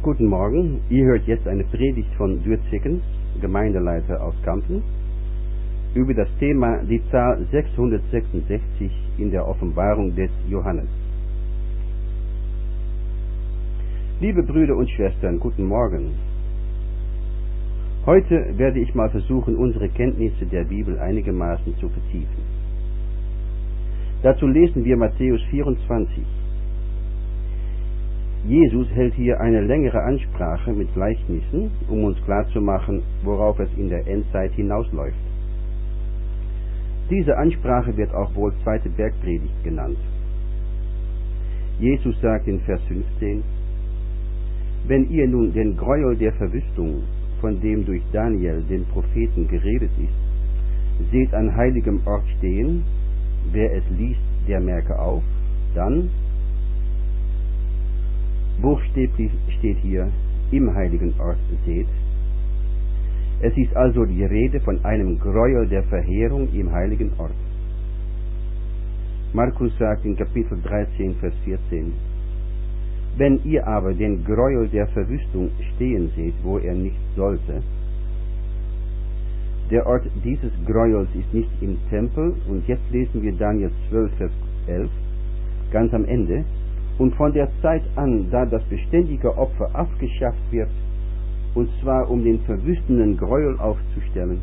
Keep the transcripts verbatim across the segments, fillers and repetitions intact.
Guten Morgen, ihr hört jetzt eine Predigt von Dürr Zickens, Gemeindeleiter aus Kampen, über das Thema die Zahl sechshundertsechsundsechzig in der Offenbarung des Johannes. Liebe Brüder und Schwestern, guten Morgen. Heute werde ich mal versuchen, unsere Kenntnisse der Bibel einigermaßen zu vertiefen. Dazu lesen wir Matthäus vierundzwanzig. Jesus hält hier eine längere Ansprache mit Gleichnissen, um uns klarzumachen, worauf es in der Endzeit hinausläuft. Diese Ansprache wird auch wohl zweite Bergpredigt genannt. Jesus sagt in Vers fünfzehn: Wenn ihr nun den Gräuel der Verwüstung, von dem durch Daniel, den Propheten, geredet ist, seht an heiligem Ort stehen, wer es liest, der merke auf, dann buchstäblich steht hier, im heiligen Ort seht. Es ist also die Rede von einem Gräuel der Verheerung im heiligen Ort. Markus sagt in Kapitel dreizehn, Vers vierzehn, wenn ihr aber den Gräuel der Verwüstung stehen seht, wo er nicht sollte, der Ort dieses Gräuels ist nicht im Tempel, und jetzt lesen wir Daniel zwölf, Vers elf, ganz am Ende, und von der Zeit an, da das beständige Opfer abgeschafft wird, und zwar um den verwüstenden Gräuel aufzustellen.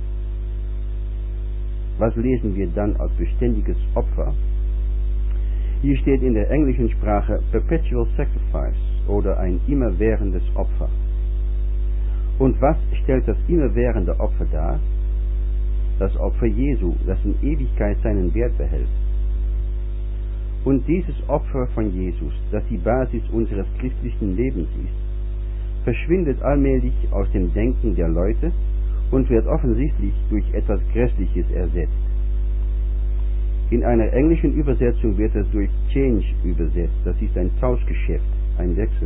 Was lesen wir dann als beständiges Opfer? Hier steht in der englischen Sprache Perpetual Sacrifice oder ein immerwährendes Opfer. Und was stellt das immerwährende Opfer dar? Das Opfer Jesu, das in Ewigkeit seinen Wert behält. Und dieses Opfer von Jesus, das die Basis unseres christlichen Lebens ist, verschwindet allmählich aus dem Denken der Leute und wird offensichtlich durch etwas Grässliches ersetzt. In einer englischen Übersetzung wird es durch Change übersetzt, das ist ein Tauschgeschäft, ein Wechsel.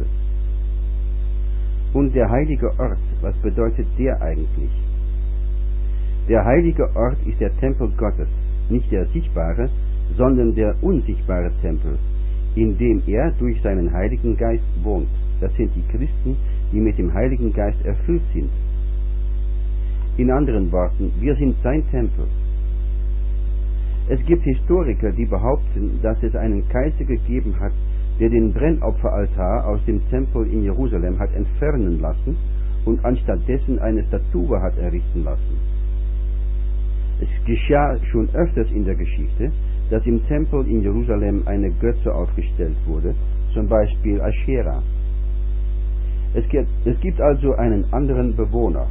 Und der heilige Ort, was bedeutet der eigentlich? Der heilige Ort ist der Tempel Gottes, nicht der sichtbare, sondern der unsichtbare Tempel, in dem er durch seinen Heiligen Geist wohnt. Das sind die Christen, die mit dem Heiligen Geist erfüllt sind. In anderen Worten, wir sind sein Tempel. Es gibt Historiker, die behaupten, dass es einen Kaiser gegeben hat, der den Brennopferaltar aus dem Tempel in Jerusalem hat entfernen lassen und anstattdessen eine Statue hat errichten lassen. Es geschah schon öfters in der Geschichte, dass im Tempel in Jerusalem eine Götze aufgestellt wurde, zum Beispiel Aschera. Es gibt, es gibt also einen anderen Bewohner.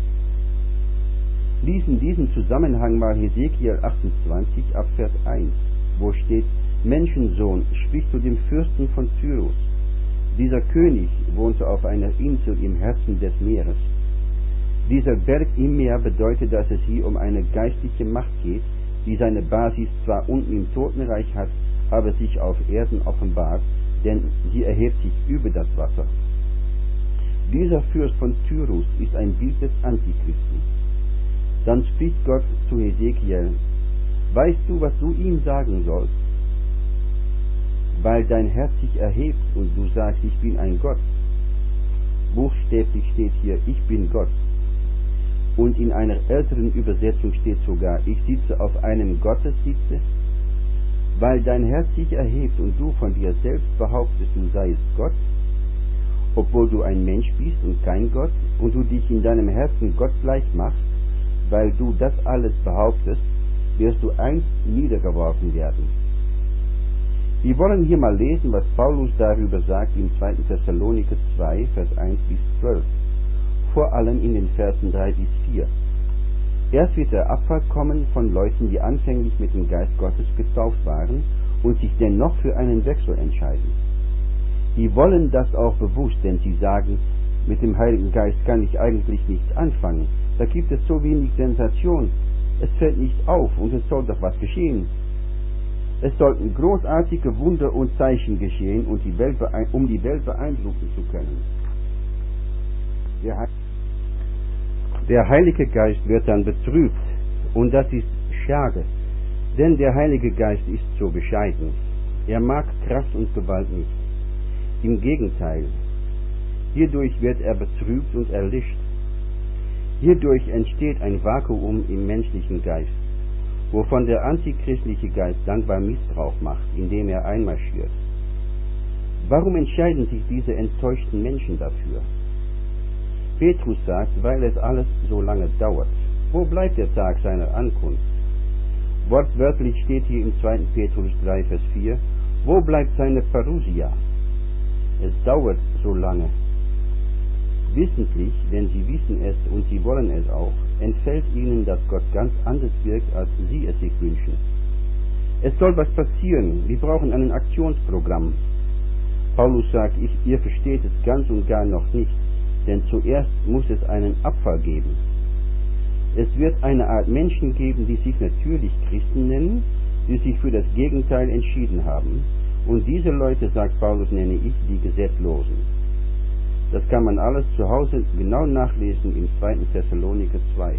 Lies in diesem Zusammenhang mal Hesekiel achtundzwanzig, ab Vers eins, wo steht: Menschensohn, sprich zu dem Fürsten von Tyrus. Dieser König wohnte auf einer Insel im Herzen des Meeres. Dieser Berg im Meer bedeutet, dass es hier um eine geistliche Macht geht, die seine Basis zwar unten im Totenreich hat, aber sich auf Erden offenbart, denn sie erhebt sich über das Wasser. Dieser Fürst von Tyrus ist ein Bild des Antichristen. Dann spricht Gott zu Hesekiel: Weißt du, was du ihm sagen sollst? Weil dein Herz sich erhebt und du sagst, ich bin ein Gott. Buchstäblich steht hier, ich bin Gott. Und in einer älteren Übersetzung steht sogar, ich sitze auf einem Gottessitze. Weil dein Herz sich erhebt und du von dir selbst behauptest, du seiest Gott, obwohl du ein Mensch bist und kein Gott, und du dich in deinem Herzen Gott gleich machst, weil du das alles behauptest, wirst du einst niedergeworfen werden. Wir wollen hier mal lesen, was Paulus darüber sagt im zweiten Thessaloniker zwei, Vers eins bis zwölf. Vor allem in den Versen drei bis vier. Erst wird der Abfall kommen von Leuten, die anfänglich mit dem Geist Gottes getauft waren und sich dennoch für einen Wechsel entscheiden. Die wollen das auch bewusst, denn sie sagen, mit dem Heiligen Geist kann ich eigentlich nichts anfangen. Da gibt es so wenig Sensation. Es fällt nicht auf und es soll doch was geschehen. Es sollten großartige Wunder und Zeichen geschehen, um die Welt, um die Welt beeindrucken zu können. Der Der Heilige Geist wird dann betrübt, und das ist schade, denn der Heilige Geist ist so bescheiden. Er mag Kraft und Gewalt nicht. Im Gegenteil, Hierdurch wird er betrübt und erlischt. Hierdurch entsteht ein Vakuum im menschlichen Geist, wovon der antichristliche Geist dankbar Missbrauch macht, indem er einmarschiert. Warum entscheiden sich diese enttäuschten Menschen dafür? Petrus sagt, weil es alles so lange dauert. Wo bleibt der Tag seiner Ankunft? Wortwörtlich steht hier im zweiten Petrus drei, Vers vier, wo bleibt seine Parousia? Es dauert so lange. Wissentlich, denn sie wissen es und sie wollen es auch, entfällt ihnen, dass Gott ganz anders wirkt, als sie es sich wünschen. Es soll was passieren, wir brauchen ein Aktionsprogramm. Paulus sagt, ich, ihr versteht es ganz und gar noch nicht, denn zuerst muss es einen Abfall geben. Es wird eine Art Menschen geben, die sich natürlich Christen nennen, die sich für das Gegenteil entschieden haben. Und diese Leute, sagt Paulus, nenne ich die Gesetzlosen. Das kann man alles zu Hause genau nachlesen im zweiten Thessaloniker zwei.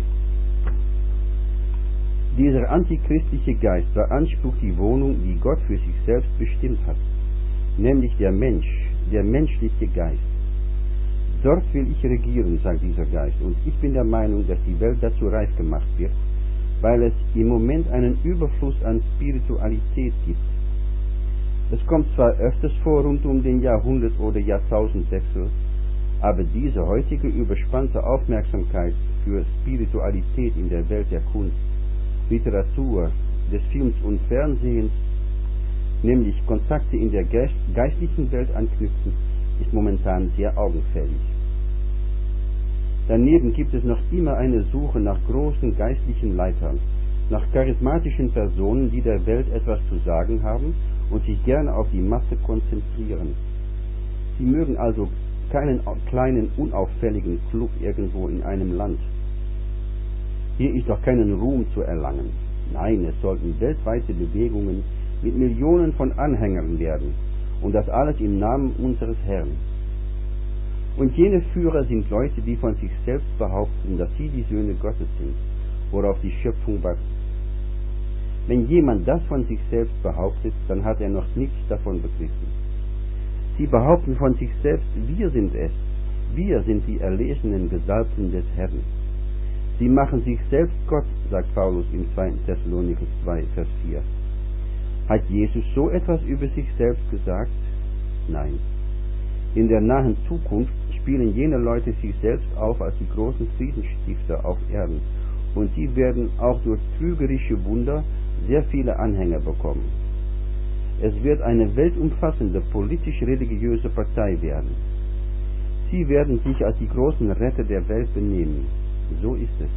Dieser antichristliche Geist beansprucht die Wohnung, die Gott für sich selbst bestimmt hat, nämlich der Mensch, der menschliche Geist. Dort will ich regieren, sagt dieser Geist, und ich bin der Meinung, dass die Welt dazu reif gemacht wird, weil es im Moment einen Überfluss an Spiritualität gibt. Es kommt zwar öfters vor rund um den Jahrhundert- oder Jahrtausendwechsel, aber diese heutige überspannte Aufmerksamkeit für Spiritualität in der Welt der Kunst, Literatur, des Films und Fernsehens, nämlich Kontakte in der geistlichen Welt anknüpfen, ist momentan sehr augenfällig. Daneben gibt es noch immer eine Suche nach großen geistlichen Leitern, nach charismatischen Personen, die der Welt etwas zu sagen haben und sich gerne auf die Masse konzentrieren. Sie mögen also keinen kleinen, unauffälligen Club irgendwo in einem Land. Hier ist doch keinen Ruhm zu erlangen. Nein, es sollten weltweite Bewegungen mit Millionen von Anhängern werden, und das alles im Namen unseres Herrn. Und jene Führer sind Leute, die von sich selbst behaupten, dass sie die Söhne Gottes sind, worauf die Schöpfung wartet. Wenn jemand das von sich selbst behauptet, dann hat er noch nichts davon begriffen. Sie behaupten von sich selbst, wir sind es, wir sind die erlesenen Gesalbten des Herrn. Sie machen sich selbst Gott, sagt Paulus im zweiten Thessaloniker zwei, Vers vier. Hat Jesus so etwas über sich selbst gesagt? Nein. In der nahen Zukunft spielen jene Leute sich selbst auf als die großen Friedensstifter auf Erden, und sie werden auch durch trügerische Wunder sehr viele Anhänger bekommen. Es wird eine weltumfassende politisch-religiöse Partei werden. Sie werden sich als die großen Retter der Welt benehmen. So ist es.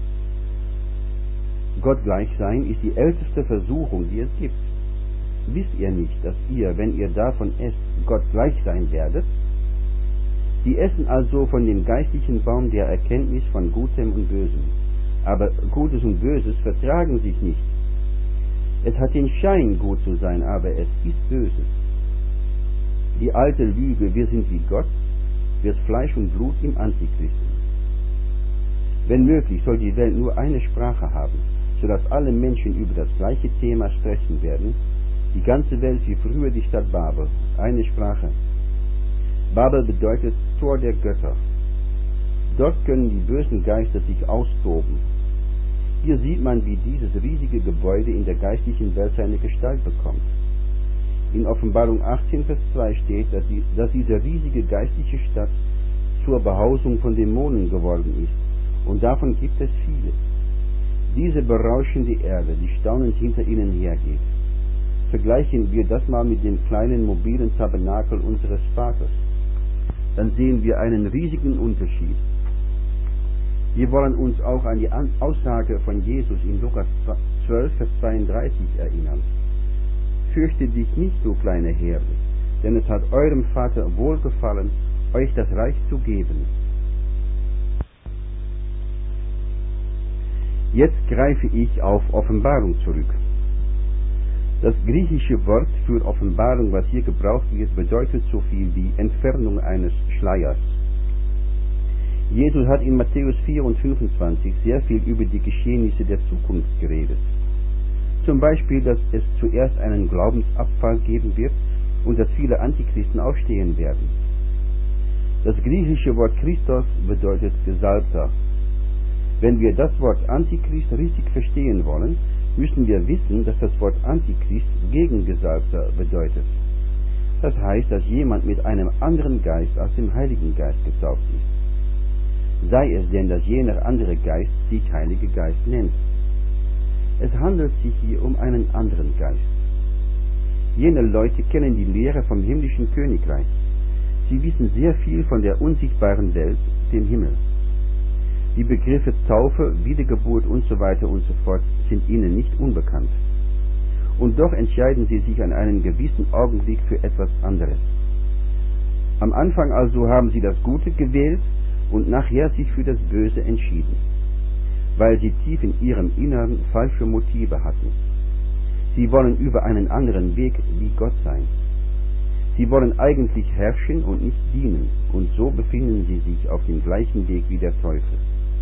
Gott gleich sein ist die älteste Versuchung, die es gibt. Wisst ihr nicht, dass ihr, wenn ihr davon esst, Gott gleich sein werdet? Sie essen also von dem geistlichen Baum der Erkenntnis von Gutem und Bösem. Aber Gutes und Böses vertragen sich nicht. Es hat den Schein, gut zu sein, aber es ist böse. Die alte Lüge, wir sind wie Gott, wird Fleisch und Blut im Antichristen. Wenn möglich, soll die Welt nur eine Sprache haben, sodass alle Menschen über das gleiche Thema sprechen werden. Die ganze Welt wie früher die Stadt Babel, eine Sprache. Babel bedeutet Tor der Götter. Dort können die bösen Geister sich austoben. Hier sieht man, wie dieses riesige Gebäude in der geistlichen Welt seine Gestalt bekommt. In Offenbarung achtzehn, Vers zwei steht, dass, die, dass diese riesige geistliche Stadt zur Behausung von Dämonen geworden ist. Und davon gibt es viele. Diese berauschen die Erde, die staunend hinter ihnen hergeht. Vergleichen wir das mal mit dem kleinen mobilen Tabernakel unseres Vaters. Dann sehen wir einen riesigen Unterschied. Wir wollen uns auch an die Aussage von Jesus in Lukas zwölf, Vers zweiunddreißig erinnern. Fürchte dich nicht, du kleine Herde, denn es hat eurem Vater wohlgefallen, euch das Reich zu geben. Jetzt greife ich auf Offenbarung zurück. Das griechische Wort für Offenbarung, was hier gebraucht wird, bedeutet so viel wie Entfernung eines Schleiers. Jesus hat in Matthäus vier und fünfundzwanzig sehr viel über die Geschehnisse der Zukunft geredet. Zum Beispiel, dass es zuerst einen Glaubensabfall geben wird und dass viele Antichristen aufstehen werden. Das griechische Wort Christos bedeutet Gesalbter. Wenn wir das Wort Antichrist richtig verstehen wollen, müssen wir wissen, dass das Wort Antichrist Gegengesalbter bedeutet. Das heißt, dass jemand mit einem anderen Geist als dem Heiligen Geist getauft ist. Sei es denn, dass jener andere Geist sich Heilige Geist nennt. Es handelt sich hier um einen anderen Geist. Jene Leute kennen die Lehre vom himmlischen Königreich. Sie wissen sehr viel von der unsichtbaren Welt, dem Himmel. Die Begriffe Taufe, Wiedergeburt und so weiter und so fort sind ihnen nicht unbekannt. Und doch entscheiden sie sich an einem gewissen Augenblick für etwas anderes. Am Anfang also haben sie das Gute gewählt und nachher sich für das Böse entschieden, weil sie tief in ihrem Inneren falsche Motive hatten. Sie wollen über einen anderen Weg wie Gott sein. Sie wollen eigentlich herrschen und nicht dienen, und so befinden sie sich auf dem gleichen Weg wie der Teufel.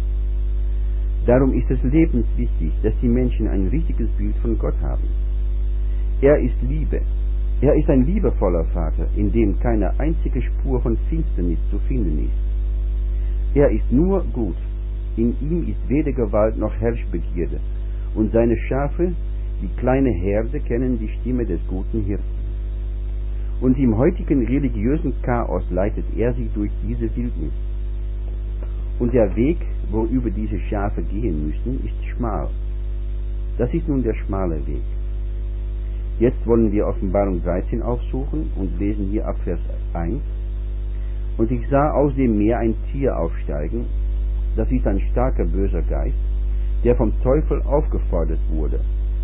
Darum ist es lebenswichtig, dass die Menschen ein richtiges Bild von Gott haben. Er ist Liebe. Er ist ein liebevoller Vater, in dem keine einzige Spur von Finsternis zu finden ist. Er ist nur gut. In ihm ist weder Gewalt noch Herrschbegierde, und seine Schafe, die kleine Herde, kennen die Stimme des guten Hirten. Und im heutigen religiösen Chaos leitet er sie durch diese Wildnis. Und der Weg, worüber diese Schafe gehen müssen, ist schmal. Das ist nun der schmale Weg. Jetzt wollen wir Offenbarung dreizehn aufsuchen und lesen hier ab Vers eins. Und ich sah aus dem Meer ein Tier aufsteigen, das ist ein starker böser Geist, der vom Teufel aufgefordert wurde.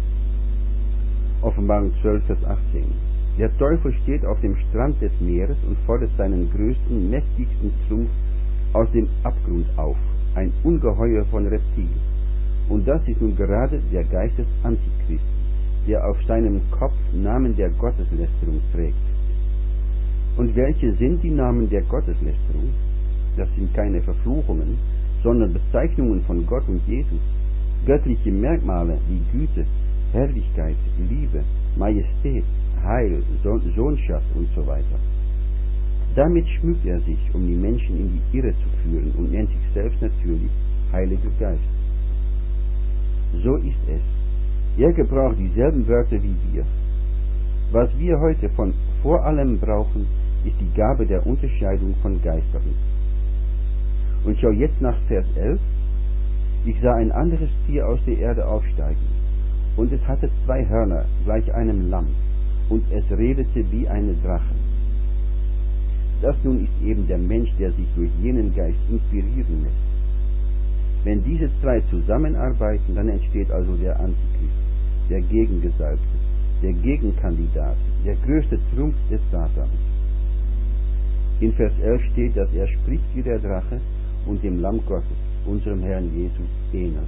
Offenbarung zwölf, Vers achtzehn. Der Teufel steht auf dem Strand des Meeres und fordert seinen größten, mächtigsten Trumpf aus dem Abgrund auf, ein Ungeheuer von Reptil. Und das ist nun gerade der Geist des Antichristen, der auf seinem Kopf Namen der Gotteslästerung trägt. Und welche sind die Namen der Gotteslästerung? Das sind keine Verfluchungen, sondern Bezeichnungen von Gott und Jesus, göttliche Merkmale wie Güte, Herrlichkeit, Liebe, Majestät, Heil, Sohnschaft und so weiter. Damit schmückt er sich, um die Menschen in die Irre zu führen, und nennt sich selbst natürlich Heiliger Geist. So ist es. Er gebraucht dieselben Wörter wie wir. Was wir heute von vor allem brauchen, ist die Gabe der Unterscheidung von Geistern. Und schau jetzt nach Vers elf. Ich sah ein anderes Tier aus der Erde aufsteigen, und es hatte zwei Hörner, gleich einem Lamm, und es redete wie eine Drache. Das nun ist eben der Mensch, der sich durch jenen Geist inspirieren lässt. Wenn diese zwei zusammenarbeiten, dann entsteht also der Antichrist, der Gegengesalbte, der Gegenkandidat, der größte Trumpf des Satans. In Vers elf steht, dass er spricht wie der Drache und dem Lamm Gottes, unserem Herrn Jesus, ähnelt.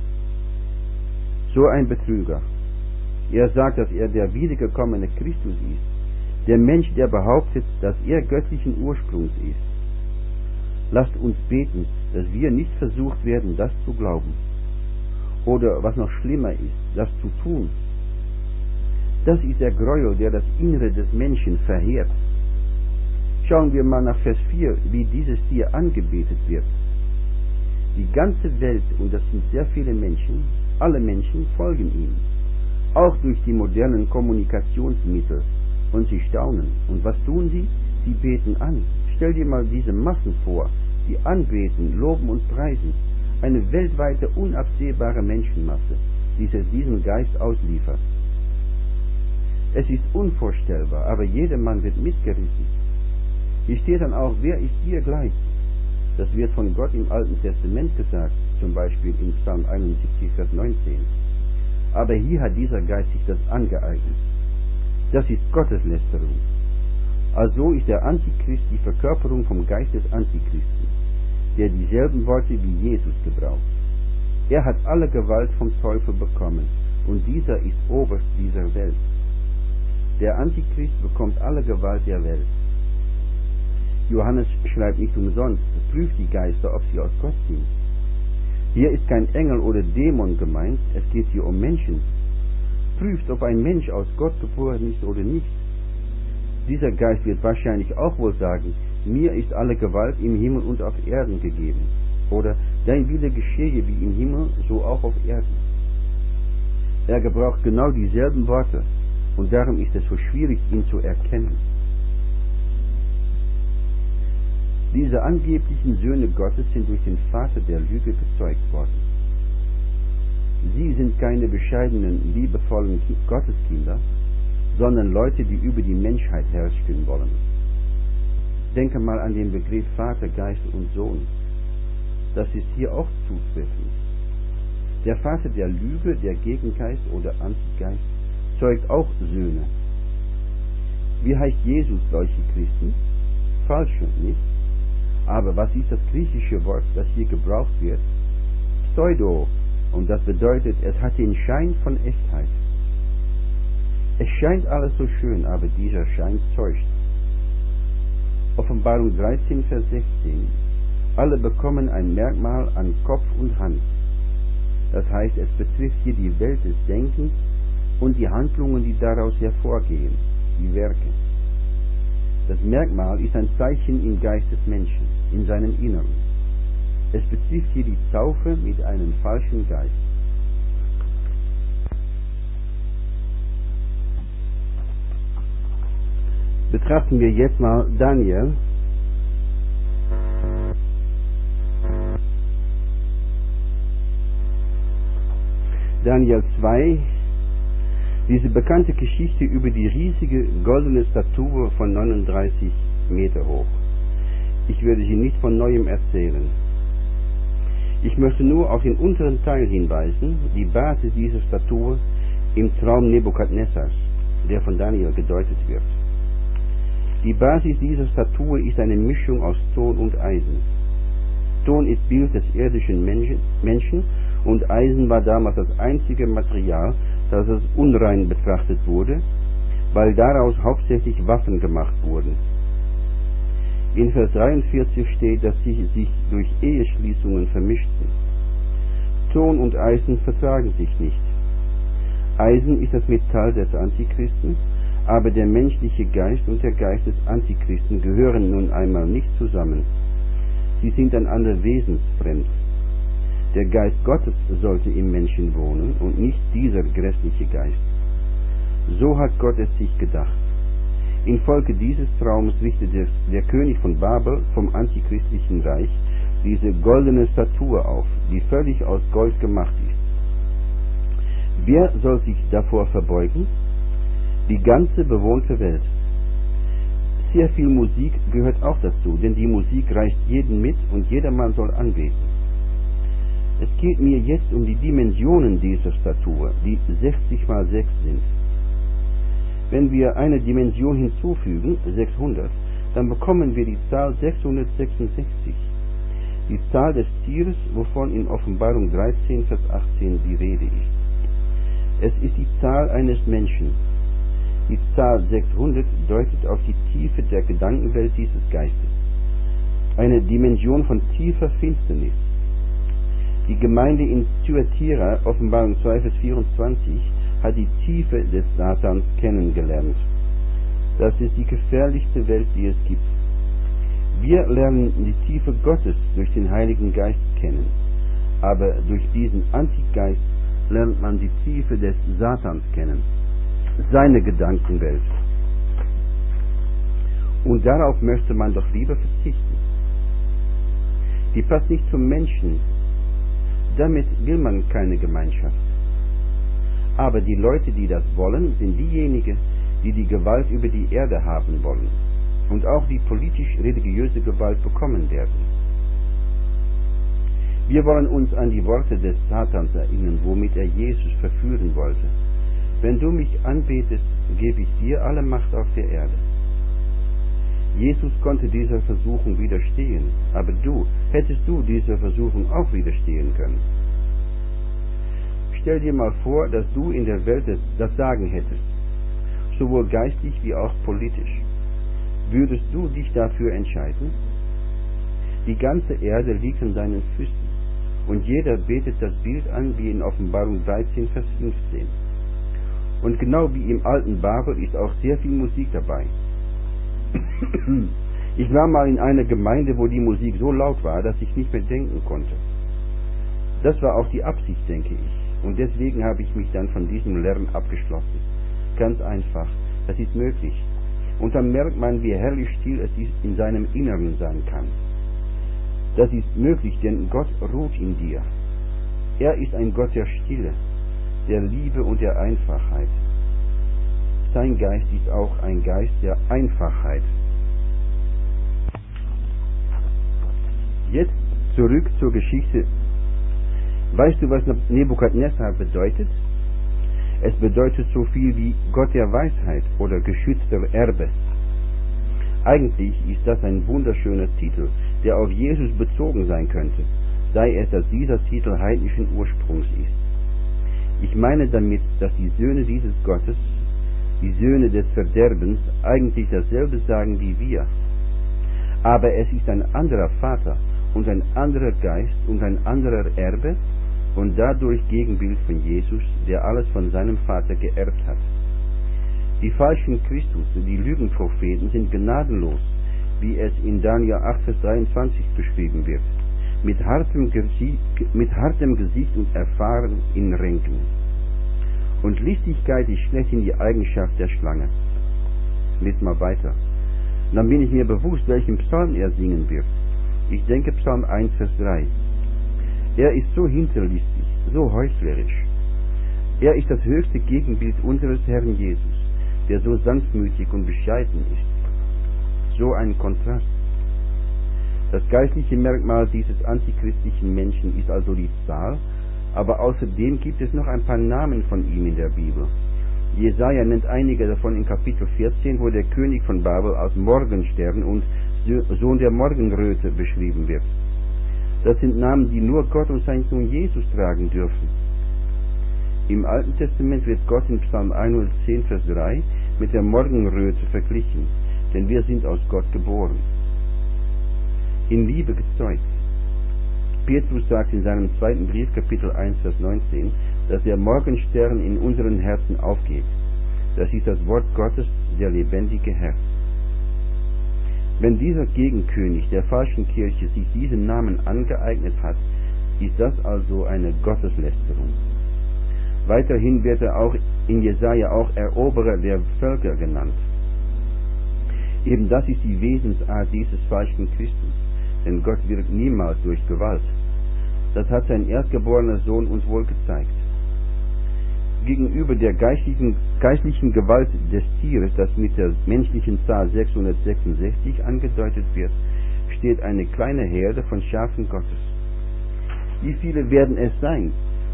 So ein Betrüger. Er sagt, dass er der wiedergekommene Christus ist, der Mensch, der behauptet, dass er göttlichen Ursprungs ist. Lasst uns beten, dass wir nicht versucht werden, das zu glauben. Oder was noch schlimmer ist, das zu tun. Das ist der Gräuel, der das Innere des Menschen verheert. Schauen wir mal nach Vers vier, wie dieses Tier angebetet wird. Die ganze Welt, und das sind sehr viele Menschen, alle Menschen folgen ihm, auch durch die modernen Kommunikationsmittel, und sie staunen. Und was tun sie? Sie beten an. Stell dir mal diese Massen vor, die anbeten, loben und preisen. Eine weltweite, unabsehbare Menschenmasse, die sich diesem Geist ausliefert. Es ist unvorstellbar, aber jedermann wird mitgerissen. Hier steht dann auch, wer ist dir gleich? Das wird von Gott im Alten Testament gesagt, zum Beispiel in Psalm einundsiebzig, Vers neunzehn. Aber hier hat dieser Geist sich das angeeignet. Das ist Gotteslästerung. Also ist der Antichrist die Verkörperung vom Geist des Antichristen, der dieselben Worte wie Jesus gebraucht. Er hat alle Gewalt vom Teufel bekommen, und dieser ist Oberst dieser Welt. Der Antichrist bekommt alle Gewalt der Welt. Johannes schreibt nicht umsonst, prüft die Geister, ob sie aus Gott sind. Hier ist kein Engel oder Dämon gemeint, es geht hier um Menschen. Prüft, ob ein Mensch aus Gott geboren ist oder nicht. Dieser Geist wird wahrscheinlich auch wohl sagen, mir ist alle Gewalt im Himmel und auf Erden gegeben. Oder dein Wille geschehe wie im Himmel, so auch auf Erden. Er gebraucht genau dieselben Worte und darum ist es so schwierig, ihn zu erkennen. Diese angeblichen Söhne Gottes sind durch den Vater der Lüge gezeugt worden. Sie sind keine bescheidenen, liebevollen Gotteskinder, sondern Leute, die über die Menschheit herrschen wollen. Denke mal an den Begriff Vater, Geist und Sohn. Das ist hier auch zutreffend. Der Vater der Lüge, der Gegengeist oder Antigeist, zeugt auch Söhne. Wie heißt Jesus solche Christen? Falsche, nicht? Aber was ist das griechische Wort, das hier gebraucht wird? Pseudo. Und das bedeutet, es hat den Schein von Echtheit. Es scheint alles so schön, aber dieser Schein täuscht. Offenbarung dreizehn, Vers sechzehn. Alle bekommen ein Merkmal an Kopf und Hand. Das heißt, es betrifft hier die Welt des Denkens und die Handlungen, die daraus hervorgehen, die Werke. Das Merkmal ist ein Zeichen im Geist des Menschen, in seinem Inneren. Es betrifft hier die Taufe mit einem falschen Geist. Betrachten wir jetzt mal Daniel. Daniel zwei, diese bekannte Geschichte über die riesige goldene Statue von neununddreißig Meter hoch. Ich werde sie nicht von neuem erzählen. Ich möchte nur auf den unteren Teil hinweisen, die Basis dieser Statue im Traum Nebukadnessars, der von Daniel gedeutet wird. Die Basis dieser Statue ist eine Mischung aus Ton und Eisen. Ton ist Bild des irdischen Menschen und Eisen war damals das einzige Material, das als unrein betrachtet wurde, weil daraus hauptsächlich Waffen gemacht wurden. In Vers dreiundvierzig steht, dass sie sich durch Eheschließungen vermischten. Ton und Eisen vertragen sich nicht. Eisen ist das Metall des Antichristen, aber der menschliche Geist und der Geist des Antichristen gehören nun einmal nicht zusammen. Sie sind einander wesensfremd. Der Geist Gottes sollte im Menschen wohnen und nicht dieser grässliche Geist. So hat Gott es sich gedacht. Infolge dieses Traums richtet der, der König von Babel vom antichristlichen Reich diese goldene Statue auf, die völlig aus Gold gemacht ist. Wer soll sich davor verbeugen? Die ganze bewohnte Welt. Sehr viel Musik gehört auch dazu, denn die Musik reißt jeden mit und jedermann soll anbeten. Es geht mir jetzt um die Dimensionen dieser Statue, die sechzig mal sechs sind. Wenn wir eine Dimension hinzufügen, sechshundert, dann bekommen wir die Zahl sechshundertsechsundsechzig. Die Zahl des Tieres, wovon in Offenbarung dreizehn, Vers achtzehn die Rede ist. Es ist die Zahl eines Menschen. Die Zahl sechshundert deutet auf die Tiefe der Gedankenwelt dieses Geistes. Eine Dimension von tiefer Finsternis. Die Gemeinde in Thyatira, Offenbarung zwei, Vers vierundzwanzig, hat die Tiefe des Satans kennengelernt. Das ist die gefährlichste Welt, die es gibt. Wir lernen die Tiefe Gottes durch den Heiligen Geist kennen, aber durch diesen Antigeist lernt man die Tiefe des Satans kennen, seine Gedankenwelt. Und darauf möchte man doch lieber verzichten. Die passt nicht zum Menschen. Damit will man keine Gemeinschaft. Aber die Leute, die das wollen, sind diejenigen, die die Gewalt über die Erde haben wollen und auch die politisch-religiöse Gewalt bekommen werden. Wir wollen uns an die Worte des Satans erinnern, womit er Jesus verführen wollte. Wenn du mich anbetest, gebe ich dir alle Macht auf der Erde. Jesus konnte dieser Versuchung widerstehen, aber du, hättest du dieser Versuchung auch widerstehen können? Stell dir mal vor, dass du in der Welt das Sagen hättest, sowohl geistlich wie auch politisch. Würdest du dich dafür entscheiden? Die ganze Erde liegt an deinen Füßen und jeder betet das Bild an wie in Offenbarung dreizehn, Vers fünfzehn. Und genau wie im alten Babel ist auch sehr viel Musik dabei. Ich war mal in einer Gemeinde, wo die Musik so laut war, dass ich nicht mehr denken konnte. Das war auch die Absicht, denke ich. Und deswegen habe ich mich dann von diesem Lärm abgeschlossen. Ganz einfach. Das ist möglich. Und dann merkt man, wie herrlich still es in seinem Inneren sein kann. Das ist möglich, denn Gott ruht in dir. Er ist ein Gott der Stille, der Liebe und der Einfachheit. Sein Geist ist auch ein Geist der Einfachheit. Jetzt zurück zur Geschichte. Weißt du, was Nebukadnezar bedeutet? Es bedeutet so viel wie Gott der Weisheit oder geschützter Erbe. Eigentlich ist das ein wunderschöner Titel, der auf Jesus bezogen sein könnte, sei es, dass dieser Titel heidnischen Ursprungs ist. Ich meine damit, dass die Söhne dieses Gottes, die Söhne des Verderbens, eigentlich dasselbe sagen wie wir. Aber es ist ein anderer Vater und ein anderer Geist und ein anderer Erbe und dadurch Gegenbild von Jesus, der alles von seinem Vater geerbt hat. Die falschen Christus, die Lügenpropheten, sind gnadenlos, wie es in Daniel acht, Vers dreiundzwanzig beschrieben wird, mit hartem Gesicht, mit hartem Gesicht und erfahren in Ränken. Und Listigkeit ist schlechthin die Eigenschaft der Schlange. Lies mal weiter. Dann bin ich mir bewusst, welchen Psalm er singen wird. Ich denke Psalm eins, Vers drei. Er ist so hinterlistig, so heuchlerisch. Er ist das höchste Gegenbild unseres Herrn Jesus, der so sanftmütig und bescheiden ist. So ein Kontrast. Das geistliche Merkmal dieses antichristlichen Menschen ist also die Zahl, aber außerdem gibt es noch ein paar Namen von ihm in der Bibel. Jesaja nennt einige davon in Kapitel vierzehn, wo der König von Babel als Morgenstern und Sohn der Morgenröte beschrieben wird. Das sind Namen, die nur Gott und sein Sohn Jesus tragen dürfen. Im Alten Testament wird Gott in Psalm hundertzehn, Vers drei mit der Morgenröte verglichen, denn wir sind aus Gott geboren. In Liebe gezeugt. Petrus sagt in seinem zweiten Brief, Kapitel eins, Vers neunzehn, dass der Morgenstern in unseren Herzen aufgeht. Das ist das Wort Gottes, der lebendige Herr. Wenn dieser Gegenkönig der falschen Kirche sich diesen Namen angeeignet hat, ist das also eine Gotteslästerung. Weiterhin wird er auch in Jesaja auch Eroberer der Völker genannt. Eben das ist die Wesensart dieses falschen Christus, denn Gott wirkt niemals durch Gewalt. Das hat sein erstgeborener Sohn uns wohl gezeigt. Gegenüber der geistlichen, geistlichen Gewalt des Tieres, das mit der menschlichen Zahl sechshundertsechsundsechzig angedeutet wird, steht eine kleine Herde von Schafen Gottes. Wie viele werden es sein?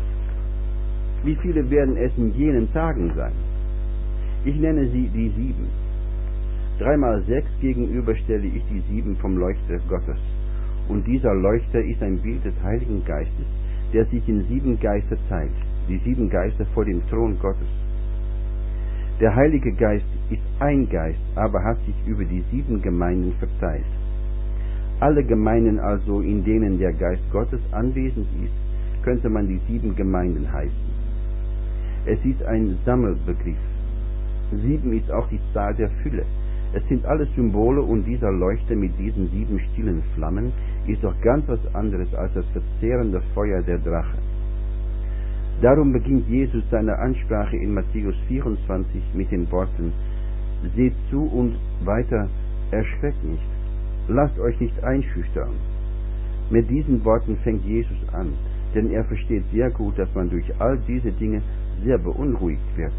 Wie viele werden es in jenen Tagen sein? Ich nenne sie die sieben. Dreimal sechs gegenüber stelle ich die sieben vom Leuchter Gottes. Und dieser Leuchter ist ein Bild des Heiligen Geistes, der sich in sieben Geister teilt. Die sieben Geister vor dem Thron Gottes. Der Heilige Geist ist ein Geist, aber hat sich über die sieben Gemeinden verteilt. Alle Gemeinden also, in denen der Geist Gottes anwesend ist, könnte man die sieben Gemeinden heißen. Es ist ein Sammelbegriff. Sieben ist auch die Zahl der Fülle. Es sind alles Symbole und dieser Leuchter mit diesen sieben stillen Flammen ist doch ganz was anderes als das verzehrende Feuer der Drache. Darum beginnt Jesus seine Ansprache in Matthäus vierundzwanzig mit den Worten: Seht zu und weiter, erschreckt nicht, lasst euch nicht einschüchtern. Mit diesen Worten fängt Jesus an, denn er versteht sehr gut, dass man durch all diese Dinge sehr beunruhigt wird.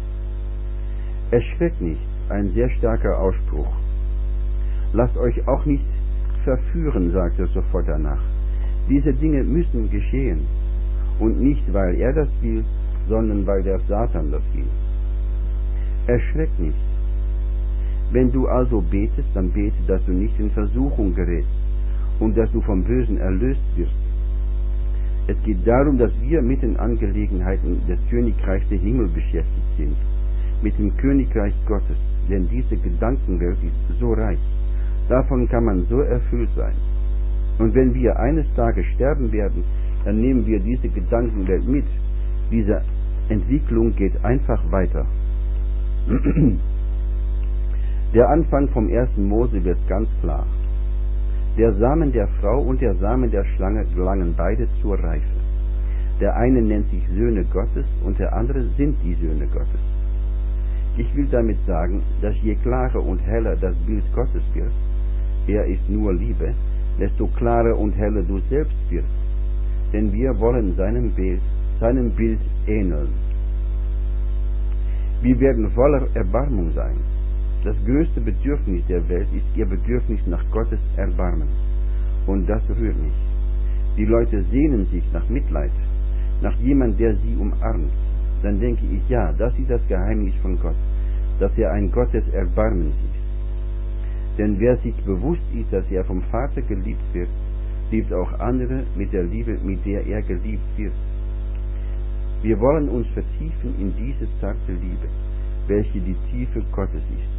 Erschreckt nicht, ein sehr starker Ausspruch. Lasst euch auch nicht verführen, sagt er sofort danach. Diese Dinge müssen geschehen. Und nicht, weil er das will, sondern weil der Satan das will. Erschreck nicht. Wenn du also betest, dann bete, dass du nicht in Versuchung gerätst und dass du vom Bösen erlöst wirst. Es geht darum, dass wir mit den Angelegenheiten des Königreichs der Himmel beschäftigt sind, mit dem Königreich Gottes, denn diese Gedankenwelt ist so reich. Davon kann man so erfüllt sein. Und wenn wir eines Tages sterben werden, dann nehmen wir diese Gedankenwelt mit. Diese Entwicklung geht einfach weiter. Der Anfang vom ersten Mose wird ganz klar. Der Samen der Frau und der Samen der Schlange gelangen beide zur Reife. Der eine nennt sich Söhne Gottes und der andere sind die Söhne Gottes. Ich will damit sagen, dass je klarer und heller das Bild Gottes wird, er ist nur Liebe, desto klarer und heller du selbst wirst. Denn wir wollen seinem Bild, seinem Bild ähneln. Wir werden voller Erbarmung sein. Das größte Bedürfnis der Welt ist ihr Bedürfnis nach Gottes Erbarmen. Und das rührt mich. Die Leute sehnen sich nach Mitleid, nach jemand, der sie umarmt. Dann denke ich, ja, das ist das Geheimnis von Gott, dass er ein Gott des Erbarmens ist. Denn wer sich bewusst ist, dass er vom Vater geliebt wird, liebt auch andere mit der Liebe, mit der er geliebt wird. Wir wollen uns vertiefen in diese zarte Liebe, welche die Tiefe Gottes ist.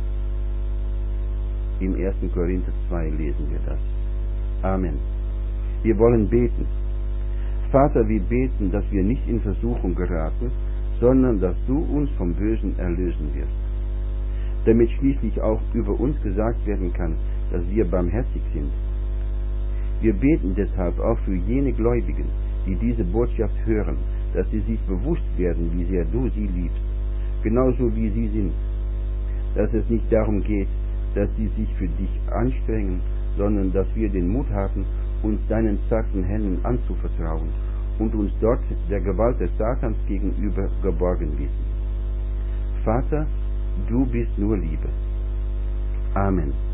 Im ersten Korinther zwei lesen wir das. Amen. Wir wollen beten. Vater, wir beten, dass wir nicht in Versuchung geraten, sondern dass du uns vom Bösen erlösen wirst. Damit schließlich auch über uns gesagt werden kann, dass wir barmherzig sind. Wir beten deshalb auch für jene Gläubigen, die diese Botschaft hören, dass sie sich bewusst werden, wie sehr du sie liebst, genauso wie sie sind. Dass es nicht darum geht, dass sie sich für dich anstrengen, sondern dass wir den Mut haben, uns deinen zarten Händen anzuvertrauen und uns dort der Gewalt des Satans gegenüber geborgen wissen. Vater, du bist nur Liebe. Amen.